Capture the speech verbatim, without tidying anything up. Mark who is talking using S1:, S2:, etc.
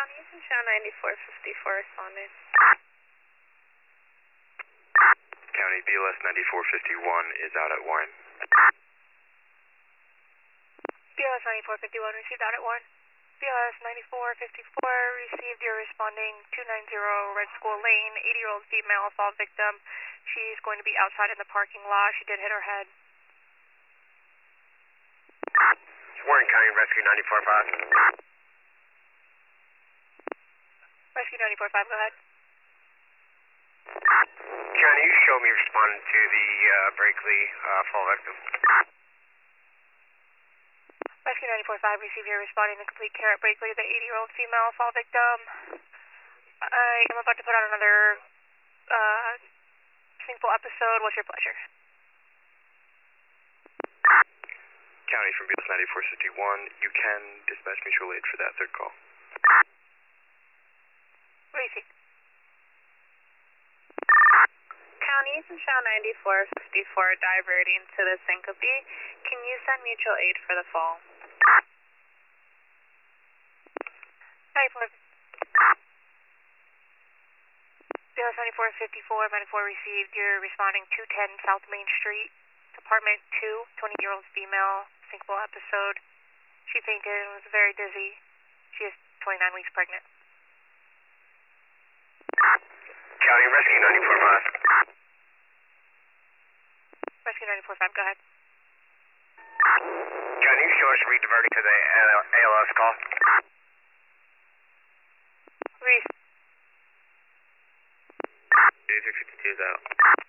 S1: County and Show ninety-four fifty-four responding.
S2: County B L S ninety-four fifty-one is out at Warren.
S3: B L S ninety-four fifty-one received out at Warren. B L S ninety-four fifty-four received, you're responding two ninety Red School Lane, eighty year old female assault victim. She's going to be outside in the parking lot. She did hit her head.
S2: Warren County Rescue ninety-four five.
S3: Rescue ninety-four five, go ahead.
S2: Can you show me responding to the uh, Berkeley uh, fall victim?
S3: Rescue ninety-four five received, you're responding to complete care at Berkeley, the eighty year old female assault victim. I am about to put out another uh, simple episode. What's your pleasure?
S2: County from B L S ninety-four fifty-one, you can dispatch mutual aid for that third call.
S3: Received.
S1: County and Show ninety-four fifty-four diverting to the syncope. Can you send mutual aid for the fall?
S3: ninety-four. B L S ninety-four fifty-four, ninety-four received, you're responding two ten South Main Street, apartment two, twenty year old female, syncopal episode. She fainted and was very dizzy. She is twenty-nine weeks pregnant.
S2: County Rescue ninety-four five.
S3: Rescue ninety-four five, go ahead.
S2: Can you show us rediverting to the A L S call?
S3: Received.
S2: eighty-six fifty-two is out.